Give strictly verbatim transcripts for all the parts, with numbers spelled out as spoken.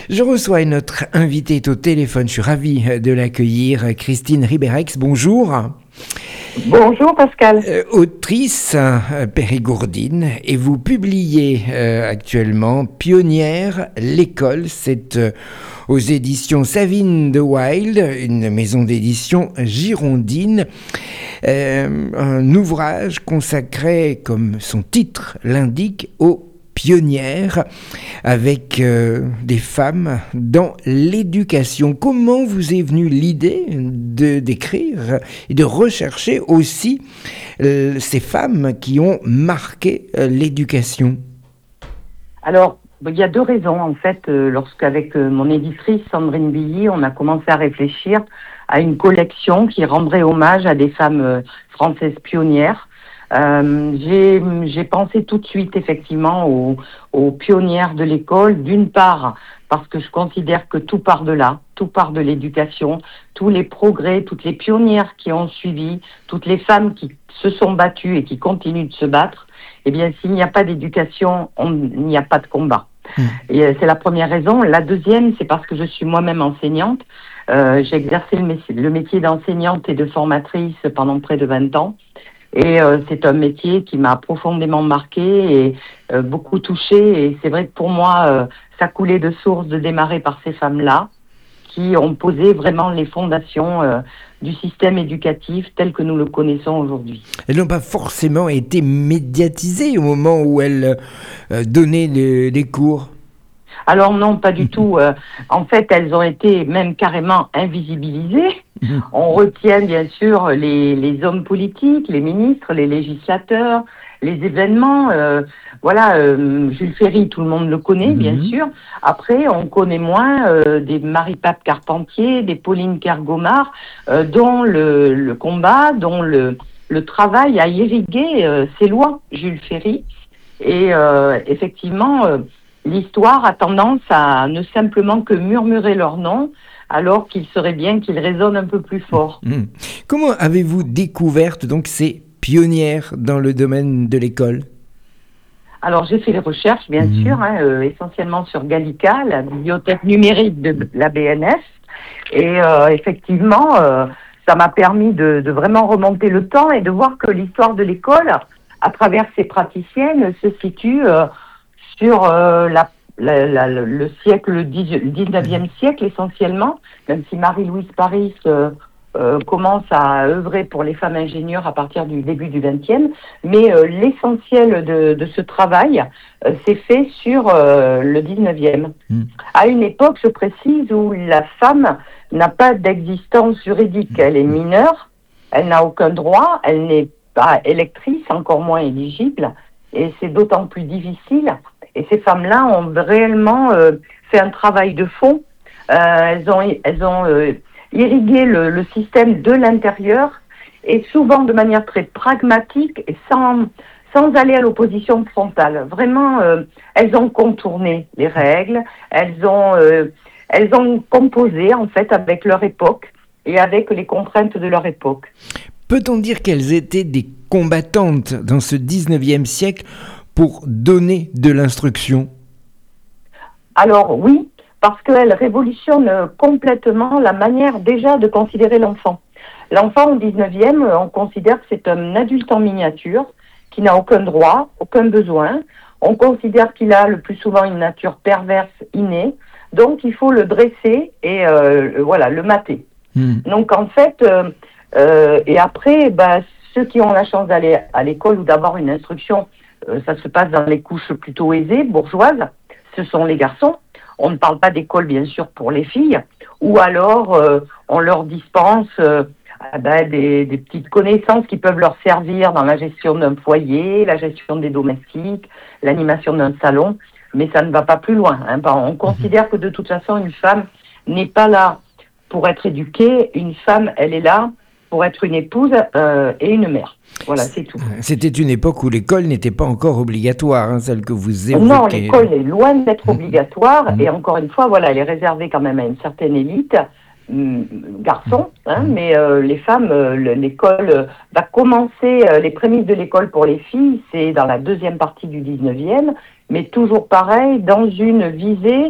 Je reçois notre invitée au téléphone. Je suis ravi de l'accueillir. Christine Ribérex, bonjour. Bonjour Pascal. Euh, autrice euh, périgourdine, et vous publiez euh, actuellement Pionnière, l'école. C'est euh, aux éditions Savine de Wild, une maison d'édition girondine. Euh, un ouvrage consacré, comme son titre l'indique, aux pionnières, avec euh, des femmes dans l'éducation. Comment vous est venue l'idée de d'écrire et de rechercher aussi euh, ces femmes qui ont marqué euh, l'éducation? Alors, il y a deux raisons en fait. Euh, lorsqu'avec euh, mon éditrice Sandrine Billy, on a commencé à réfléchir à une collection qui rendrait hommage à des femmes euh, françaises pionnières. Euh, j'ai, j'ai pensé tout de suite effectivement aux, aux pionnières de l'école, d'une part parce que je considère que tout part de là, tout part de l'éducation, tous les progrès, toutes les pionnières qui ont suivi, toutes les femmes qui se sont battues et qui continuent de se battre, eh bien s'il n'y a pas d'éducation, on, il n'y a pas de combat. Mmh. Et euh, c'est la première raison. La deuxième, c'est parce que je suis moi-même enseignante. Euh, j'ai exercé le métier, le métier d'enseignante et de formatrice pendant près de vingt ans. Et euh, c'est un métier qui m'a profondément marqué et euh, beaucoup touchée. Et c'est vrai que pour moi, euh, ça coulait de source de démarrer par ces femmes-là qui ont posé vraiment les fondations euh, du système éducatif tel que nous le connaissons aujourd'hui. Elles n'ont pas forcément été médiatisées au moment où elles euh, donnaient les, les cours. Alors non, pas du tout. Euh, en fait, elles ont été même carrément invisibilisées. On retient bien sûr les, les hommes politiques, les ministres, les législateurs, les événements. Euh, voilà, euh, Jules Ferry, tout le monde le connaît, bien mmh. sûr. Après, on connaît moins euh, des Marie-Pape Carpentier, des Pauline Kergomar, euh, dont le, le combat, dont le, le travail a irrigué euh, ses lois, Jules Ferry. Et euh, effectivement... Euh, L'histoire a tendance à ne simplement que murmurer leur nom, alors qu'il serait bien qu'ils résonnent un peu plus fort. Mmh. Comment avez-vous découvert donc ces pionnières dans le domaine de l'école? Alors j'ai fait les recherches, bien mmh. sûr, hein, euh, essentiellement sur Gallica, la bibliothèque numérique de la B N F, et euh, effectivement, euh, ça m'a permis de, de vraiment remonter le temps et de voir que l'histoire de l'école, à travers ses praticiennes, se situe... Euh, sur euh, la, la, la, le siècle, le dix-neuvième siècle essentiellement, même si Marie-Louise Paris euh, euh, commence à œuvrer pour les femmes ingénieures à partir du début du vingtième, mais euh, l'essentiel de, de ce travail euh, s'est fait sur euh, le dix-neuvième. Mmh. À une époque, je précise, où la femme n'a pas d'existence juridique. Elle est mineure, elle n'a aucun droit, elle n'est pas électrice, encore moins éligible, et c'est d'autant plus difficile. Et ces femmes-là ont réellement euh, fait un travail de fond. Euh, elles ont, elles ont euh, irrigué le, le système de l'intérieur et souvent de manière très pragmatique et sans, sans aller à l'opposition frontale. Vraiment, euh, elles ont contourné les règles, elles ont, euh, elles ont composé en fait avec leur époque et avec les contraintes de leur époque. Peut-on dire qu'elles étaient des combattantes dans ce dix-neuvième siècle pour donner de l'instruction? Alors oui, parce qu'elle révolutionne complètement la manière déjà de considérer l'enfant. L'enfant au dix-neuvième, on considère que c'est un adulte en miniature, qui n'a aucun droit, aucun besoin. On considère qu'il a le plus souvent une nature perverse innée, donc il faut le dresser et euh, voilà, le mater. Mmh. Donc en fait, euh, euh, et après, bah, ceux qui ont la chance d'aller à l'école ou d'avoir une instruction, euh, ça se passe dans les couches plutôt aisées, bourgeoises, ce sont les garçons. On ne parle pas d'école, bien sûr, pour les filles. Ou alors, euh, on leur dispense euh, ben, des, des petites connaissances qui peuvent leur servir dans la gestion d'un foyer, la gestion des domestiques, l'animation d'un salon. Mais ça ne va pas plus loin. Hein. On considère que de toute façon, une femme n'est pas là pour être éduquée. Une femme, elle est là pour être une épouse euh, et une mère. Voilà, c'est tout. C'était une époque où l'école n'était pas encore obligatoire, hein, celle que vous évoquez. Non, l'école est loin d'être mmh. obligatoire, mmh. et encore une fois, voilà, elle est réservée quand même à une certaine élite, mmh, garçons, hein, mmh. mais euh, les femmes, euh, l'école euh, va commencer, euh, les prémices de l'école pour les filles, c'est dans la deuxième partie du dix-neuvième, mais toujours pareil, dans une visée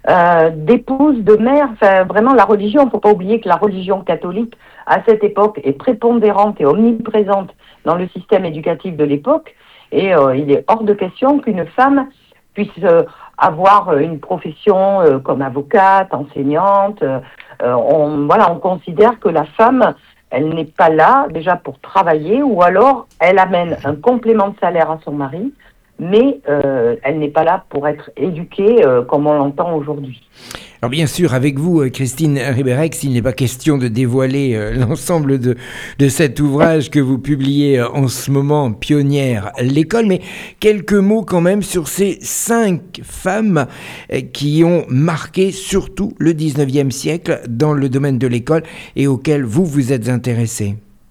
euh, d'épouses, de mères. Enfin, vraiment, la religion, il ne faut pas oublier que la religion catholique, à cette époque, est prépondérante et omniprésente dans le système éducatif de l'époque. Et euh, il est hors de question qu'une femme puisse euh, avoir une profession euh, comme avocate, enseignante. Euh, on, voilà, on considère que la femme, elle n'est pas là déjà pour travailler, ou alors elle amène un complément de salaire à son mari, mais euh, elle n'est pas là pour être éduquée euh, comme on l'entend aujourd'hui. Alors bien sûr, avec vous, Christine Ribérex, il n'est pas question de dévoiler euh, l'ensemble de, de cet ouvrage que vous publiez euh, en ce moment, Pionnière, l'école, mais quelques mots quand même sur ces cinq femmes euh, qui ont marqué surtout le dix-neuvième siècle dans le domaine de l'école et auxquelles vous vous êtes intéressé.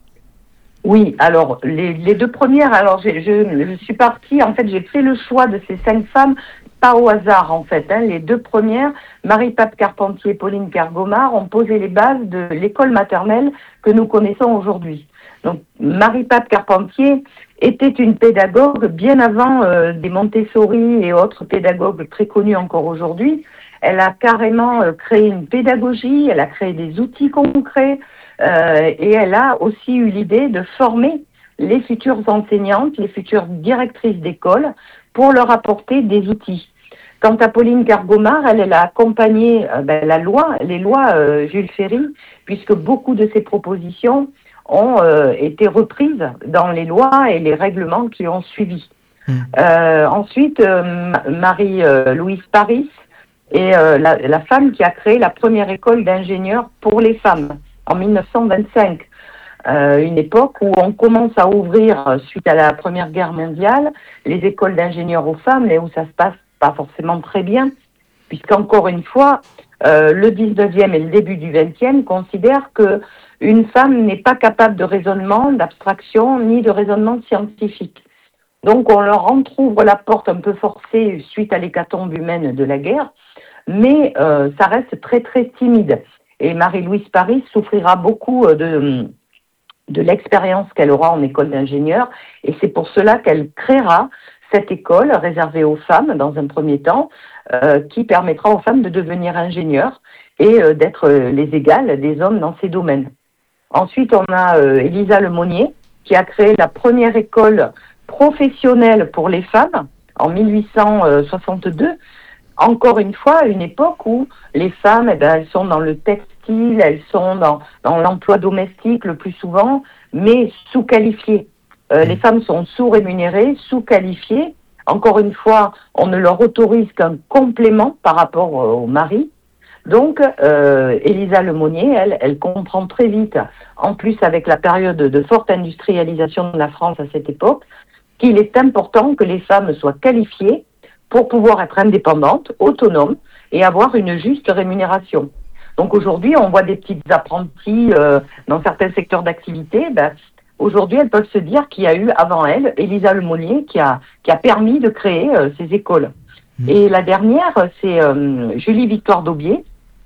Oui, alors les, les deux premières, alors je, je, je suis partie, en fait j'ai fait le choix de ces cinq femmes, pas au hasard en fait. Hein. Les deux premières, Marie-Pape Carpentier et Pauline Kergomar, ont posé les bases de l'école maternelle que nous connaissons aujourd'hui. Donc Marie-Pape Carpentier était une pédagogue bien avant euh, des Montessori et autres pédagogues très connus encore aujourd'hui. Elle a carrément euh, créé une pédagogie, elle a créé des outils concrets, Euh, et elle a aussi eu l'idée de former les futures enseignantes, les futures directrices d'école, pour leur apporter des outils. Quant à Pauline Kergomar, elle, elle a accompagné euh, ben, la loi, les lois euh, Jules Ferry, puisque beaucoup de ses propositions ont euh, été reprises dans les lois et les règlements qui ont suivi. Mmh. Euh, ensuite, euh, Marie-Louise euh, Paris est euh, la, la femme qui a créé la première école d'ingénieurs pour les femmes, en mille neuf cent vingt-cinq, euh, une époque où on commence à ouvrir, suite à la Première Guerre mondiale, les écoles d'ingénieurs aux femmes, mais où ça se passe pas forcément très bien, puisqu'encore une fois, euh, le dix-neuvième et le début du vingtième considèrent qu'une femme n'est pas capable de raisonnement, d'abstraction, ni de raisonnement scientifique. Donc on leur entrouvre la porte un peu forcée suite à l'hécatombe humaine de la guerre, mais euh, ça reste très très timide. Et Marie-Louise Paris souffrira beaucoup de, de l'expérience qu'elle aura en école d'ingénieur. Et c'est pour cela qu'elle créera cette école réservée aux femmes, dans un premier temps, euh, qui permettra aux femmes de devenir ingénieurs et euh, d'être les égales des hommes dans ces domaines. Ensuite, on a euh, Élisa Lemonnier, qui a créé la première école professionnelle pour les femmes en mille huit cent soixante-deux. Encore une fois, une époque où les femmes, eh ben, elles sont dans le textile, elles sont dans, dans l'emploi domestique le plus souvent, mais sous-qualifiées. Euh, les femmes sont sous-rémunérées, sous-qualifiées. Encore une fois, on ne leur autorise qu'un complément par rapport euh, au mari. Donc, euh, Élisa Lemonnier, elle, elle comprend très vite, en plus avec la période de forte industrialisation de la France à cette époque, qu'il est important que les femmes soient qualifiées pour pouvoir être indépendantes, autonomes et avoir une juste rémunération. Donc aujourd'hui, on voit des petites apprenties euh, dans certains secteurs d'activité. Ben, aujourd'hui, elles peuvent se dire qu'il y a eu avant elles Élisa Lemonnier qui a, qui a permis de créer euh, ces écoles. Mmh. Et la dernière, c'est euh, Julie Victoire d'Aubier,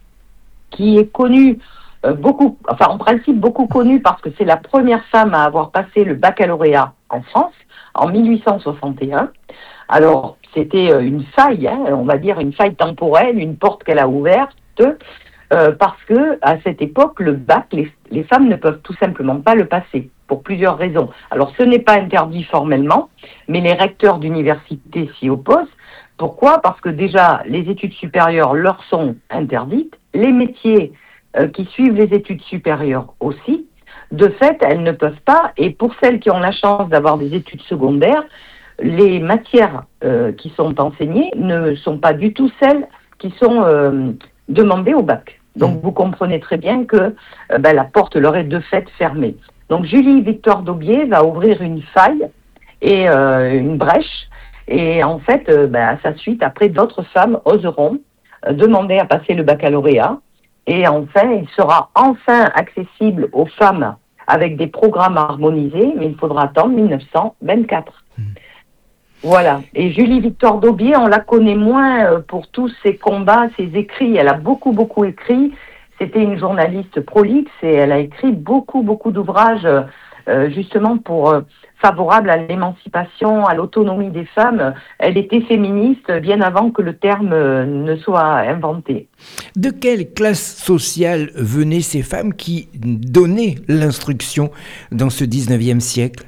qui est connue, euh, beaucoup, enfin en principe beaucoup connue parce que c'est la première femme à avoir passé le baccalauréat en France en mille huit cent soixante et un. Alors, c'était une faille, hein, on va dire une faille temporelle, une porte qu'elle a ouverte, euh, parce que à cette époque, le bac, les, les femmes ne peuvent tout simplement pas le passer, pour plusieurs raisons. Alors, ce n'est pas interdit formellement, mais les recteurs d'université s'y opposent. Pourquoi ? Parce que déjà, les études supérieures leur sont interdites, les métiers euh, qui suivent les études supérieures aussi. De fait, elles ne peuvent pas, et pour celles qui ont la chance d'avoir des études secondaires, les matières euh, qui sont enseignées ne sont pas du tout celles qui sont euh, demandées au bac. Donc mmh. vous comprenez très bien que euh, ben, la porte leur est de fait fermée. Donc Julie Victoire d'Aubier va ouvrir une faille et euh, une brèche, et en fait, euh, ben, à sa suite, après d'autres femmes oseront euh, demander à passer le baccalauréat, et enfin, il sera enfin accessible aux femmes avec des programmes harmonisés, mais il faudra attendre mille neuf cent vingt-quatre. Mmh. Voilà. Et Julie Victoire d'Aubier, on la connaît moins pour tous ses combats, ses écrits. Elle a beaucoup, beaucoup écrit. C'était une journaliste prolixe et elle a écrit beaucoup, beaucoup d'ouvrages euh, justement pour euh, favorable à l'émancipation, à l'autonomie des femmes. Elle était féministe bien avant que le terme ne soit inventé. De quelle classe sociale venaient ces femmes qui donnaient l'instruction dans ce dix-neuvième siècle?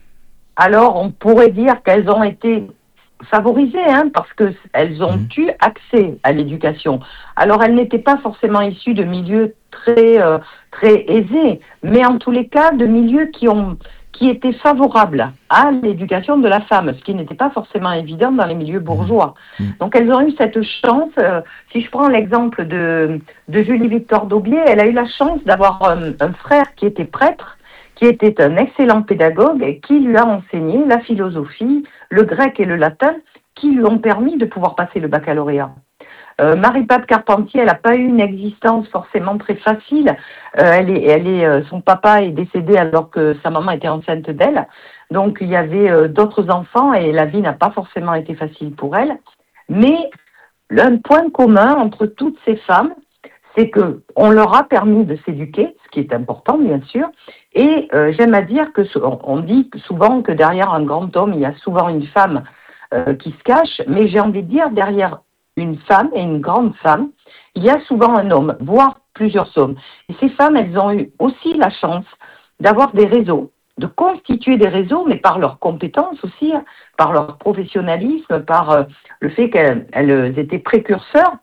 Alors, on pourrait dire qu'elles ont été favorisées, hein, parce qu'elles ont mmh. eu accès à l'éducation. Alors, elles n'étaient pas forcément issues de milieux très, euh, très aisés, mais en tous les cas, de milieux qui ont qui étaient favorables à l'éducation de la femme, ce qui n'était pas forcément évident dans les milieux bourgeois. Mmh. Donc elles ont eu cette chance. Euh, si je prends l'exemple de, de Julie Victor d'Aubier, elle a eu la chance d'avoir un, un frère qui était prêtre, qui était un excellent pédagogue et qui lui a enseigné la philosophie, le grec et le latin, qui lui ont permis de pouvoir passer le baccalauréat. Euh, Marie-Pape Carpentier, elle n'a pas eu une existence forcément très facile. Euh, elle est, elle est, euh, son papa est décédé alors que sa maman était enceinte d'elle. Donc il y avait euh, d'autres enfants et la vie n'a pas forcément été facile pour elle. Mais un point commun entre toutes ces femmes, c'est que on leur a permis de s'éduquer, ce qui est important bien sûr. Et euh, j'aime à dire que on dit souvent que derrière un grand homme, il y a souvent une femme euh, qui se cache. Mais j'ai envie de dire derrière une femme et une grande femme, il y a souvent un homme, voire plusieurs hommes. Et ces femmes, elles ont eu aussi la chance d'avoir des réseaux, de constituer des réseaux, mais par leurs compétences aussi, par leur professionnalisme, par euh, le fait qu'elles étaient précurseurs.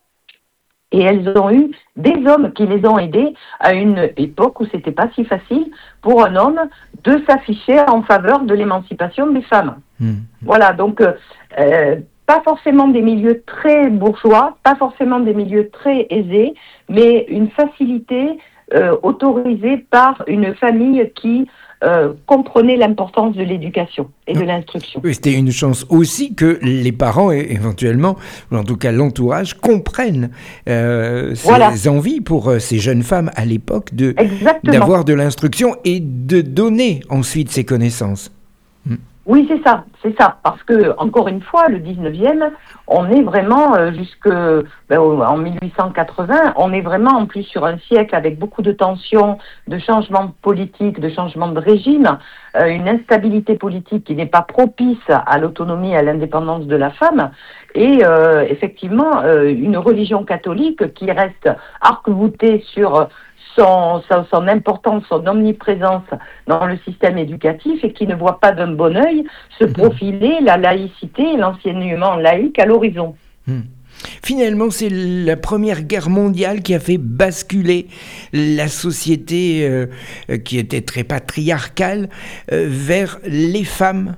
Et elles ont eu des hommes qui les ont aidées à une époque où c'était pas si facile pour un homme de s'afficher en faveur de l'émancipation des femmes. Mmh. Voilà, donc euh, pas forcément des milieux très bourgeois, pas forcément des milieux très aisés, mais une facilité euh, autorisée par une famille qui euh, comprenait l'importance de l'éducation et de l'instruction. Oui, c'était une chance aussi que les parents, éventuellement, ou en tout cas l'entourage, comprennent euh, ces voilà. envies pour euh, ces jeunes femmes à l'époque de, d'avoir de l'instruction et de donner ensuite ces connaissances. Hmm. Oui, c'est ça, c'est ça, parce que, encore une fois, le dix-neuvième, on est vraiment euh, jusque, ben, en mille huit cent quatre-vingts, on est vraiment en plus sur un siècle avec beaucoup de tensions, de changements politiques, de changements de régime, euh, une instabilité politique qui n'est pas propice à l'autonomie et à l'indépendance de la femme, et euh, effectivement, euh, une religion catholique qui reste arc-boutée sur Son, son, son importance, son omniprésence dans le système éducatif et qui ne voit pas d'un bon œil se profiler la laïcité et l'enseignement laïque à l'horizon. Mmh. Finalement, c'est la Première Guerre mondiale qui a fait basculer la société euh, qui était très patriarcale euh, vers les femmes.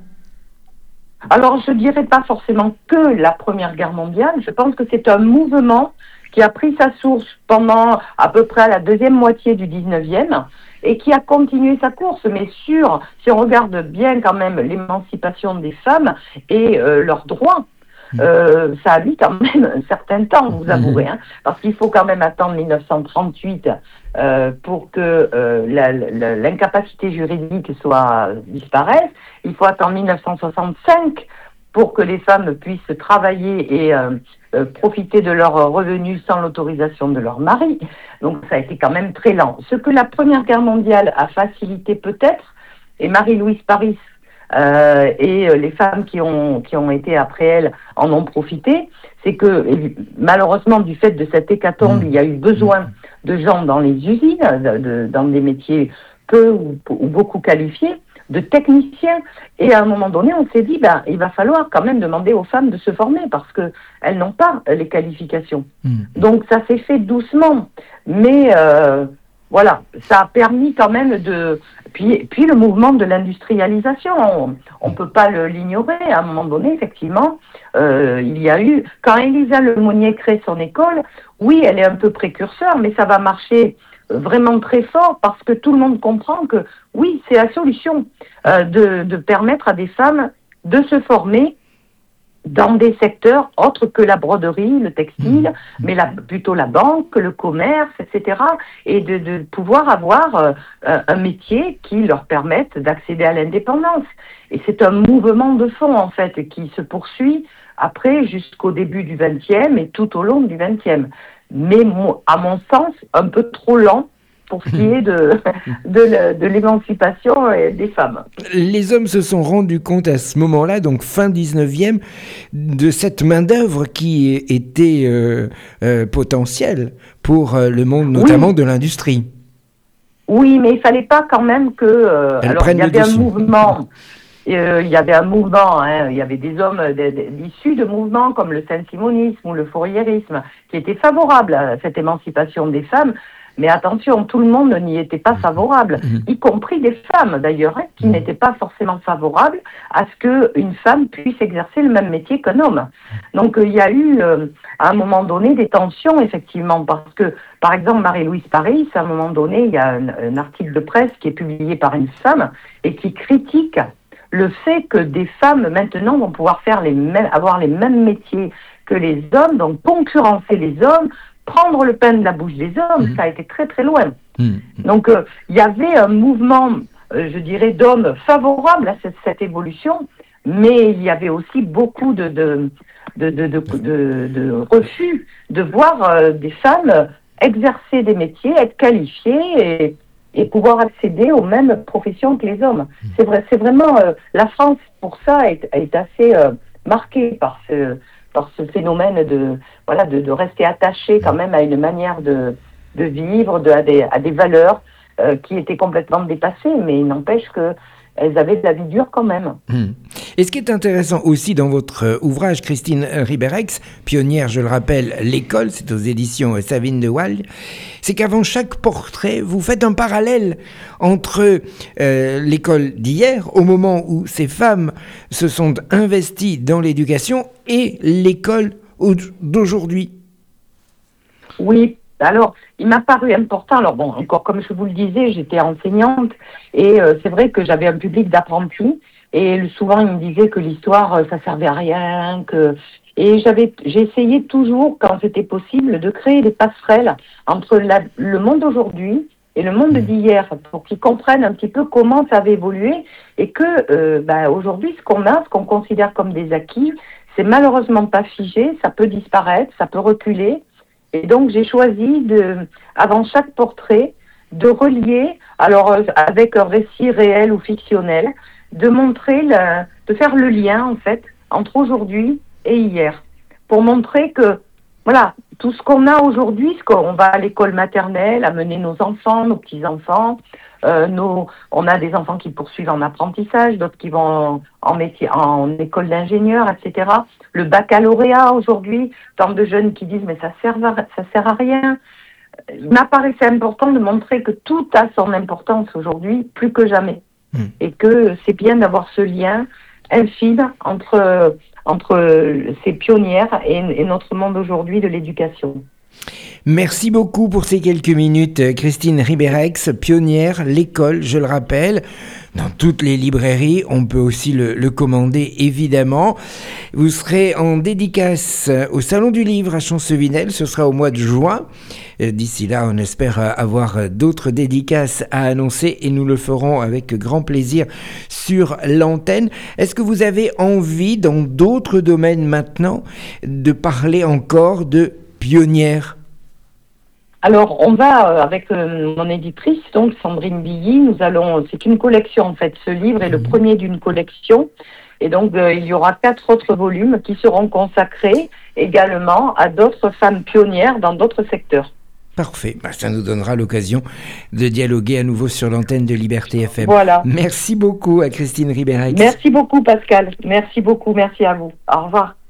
Alors, je ne dirais pas forcément que la Première Guerre mondiale. Je pense que c'est un mouvement qui a pris sa source pendant à peu près la deuxième moitié du dix-neuvième et qui a continué sa course. Mais sur, si on regarde bien quand même l'émancipation des femmes et euh, leurs droits, euh, ça a mis quand même un certain temps, vous avouerez, hein, parce qu'il faut quand même attendre mille neuf cent trente-huit euh, pour que euh, la, la, l'incapacité juridique soit disparaisse. Il faut attendre mille neuf cent soixante-cinq pour que les femmes puissent travailler et euh, euh, profiter de leurs revenus sans l'autorisation de leur mari. Donc ça a été quand même très lent. Ce que la Première Guerre mondiale a facilité peut-être, et Marie-Louise Paris euh, et euh, les femmes qui ont, qui ont été après elle en ont profité, c'est que et, malheureusement du fait de cette hécatombe, mmh. il y a eu besoin de gens dans les usines, de, de, dans des métiers peu ou, ou beaucoup qualifiés, de techniciens, et à un moment donné, on s'est dit, ben, il va falloir quand même demander aux femmes de se former, parce qu'elles n'ont pas les qualifications. Mmh. Donc ça s'est fait doucement, mais euh, voilà, ça a permis quand même de... Puis, puis le mouvement de l'industrialisation, on ne peut pas le, l'ignorer, à un moment donné, effectivement, euh, il y a eu... Quand Élisa Lemonnier crée son école, oui, elle est un peu précurseur, mais ça va marcher vraiment très fort parce que tout le monde comprend que oui, c'est la solution euh, de, de permettre à des femmes de se former dans des secteurs autres que la broderie, le textile, mmh. mais la, plutôt la banque, le commerce, et cetera. Et de, de pouvoir avoir euh, un métier qui leur permette d'accéder à l'indépendance. Et c'est un mouvement de fond, en fait, qui se poursuit après jusqu'au début du vingtième et tout au long du vingtième. Mais à mon sens, un peu trop lent pour ce qui est de, de, de l'émancipation des femmes. Les hommes se sont rendus compte à ce moment-là, donc fin dix-neuvième, de cette main-d'œuvre qui était euh, euh, potentielle pour le monde, notamment oui. de l'industrie. Oui, mais il ne fallait pas quand même que... Euh, alors, il y avait un mouvement... Euh, il y avait un mouvement, hein, il y avait des hommes de, de, issus de mouvements comme le saint-simonisme ou le fourriérisme qui étaient favorables à cette émancipation des femmes. Mais attention, tout le monde n'y était pas favorable, y compris des femmes d'ailleurs, hein, qui n'étaient pas forcément favorables à ce qu'une femme puisse exercer le même métier qu'un homme. Donc euh, il y a eu euh, à un moment donné des tensions effectivement, parce que par exemple Marie-Louise Paris, à un moment donné, il y a un, un article de presse qui est publié par une femme et qui critique le fait que des femmes maintenant vont pouvoir faire les mêmes, avoir les mêmes métiers que les hommes, donc concurrencer les hommes, prendre le pain de la bouche des hommes, mmh. ça a été très très loin. Mmh. Donc euh, il y avait un mouvement, euh, je dirais, d'hommes favorables à cette, cette évolution, mais il y avait aussi beaucoup de, de, de, de, de, de, de refus de voir euh, des femmes exercer des métiers, être qualifiées et et pouvoir accéder aux mêmes professions que les hommes. C'est vrai, c'est vraiment euh, la France pour ça est, est assez euh, marquée par ce par ce phénomène de voilà de, de rester attaché quand même à une manière de de vivre, de à des à des valeurs euh, qui étaient complètement dépassées, mais il n'empêche que elles avaient de la vie dure quand même. Mmh. Et ce qui est intéressant aussi dans votre ouvrage, Christine Ribeyrex, pionnière, je le rappelle, l'école, c'est aux éditions Savine de Wild, c'est qu'avant chaque portrait, vous faites un parallèle entre euh, l'école d'hier, au moment où ces femmes se sont investies dans l'éducation, et l'école d'aujourd'hui. Oui. Alors, il m'a paru important, alors bon, encore comme je vous le disais, j'étais enseignante et euh, c'est vrai que j'avais un public d'apprentis et souvent ils me disaient que l'histoire, euh, ça servait à rien, que... Et j'avais, j'ai essayé toujours, quand c'était possible, de créer des passerelles entre la, le monde d'aujourd'hui et le monde d'hier pour qu'ils comprennent un petit peu comment ça avait évolué et que euh, bah, aujourd'hui, ce qu'on a, ce qu'on considère comme des acquis, c'est malheureusement pas figé, ça peut disparaître, ça peut reculer. Et donc, j'ai choisi, de, avant chaque portrait, de relier, alors euh, avec un récit réel ou fictionnel, de montrer, le, de faire le lien, en fait, entre aujourd'hui et hier. Pour montrer que, voilà, tout ce qu'on a aujourd'hui, ce qu'on va à l'école maternelle, amener nos enfants, nos petits-enfants, euh, nos, on a des enfants qui poursuivent en apprentissage, d'autres qui vont en, en métier, en école d'ingénieur, et cetera. Le baccalauréat aujourd'hui, tant de jeunes qui disent mais ça sert à, ça sert à rien. Il m'apparaissait important de montrer que tout a son importance aujourd'hui, plus que jamais, mmh. et que c'est bien d'avoir ce lien infime entre entre ces pionnières et, et notre monde aujourd'hui de l'éducation. Merci beaucoup pour ces quelques minutes, Christine Ribeyrex, pionnière, l'école, je le rappelle, dans toutes les librairies, on peut aussi le, le commander évidemment. Vous serez en dédicace au Salon du Livre à Champcevinel, ce sera au mois de juin. D'ici là, on espère avoir d'autres dédicaces à annoncer et nous le ferons avec grand plaisir sur l'antenne. Est-ce que vous avez envie, dans d'autres domaines maintenant, de parler encore de pionnière? Alors, on va, euh, avec euh, mon éditrice, donc Sandrine Billy, nous allons, c'est une collection en fait, ce livre est le premier d'une collection, et donc euh, il y aura quatre autres volumes qui seront consacrés également à d'autres femmes pionnières dans d'autres secteurs. Parfait, bah, ça nous donnera l'occasion de dialoguer à nouveau sur l'antenne de Liberté F M. Voilà. Merci beaucoup à Christine Ribeyrex. Merci beaucoup Pascal, merci beaucoup, merci à vous. Au revoir.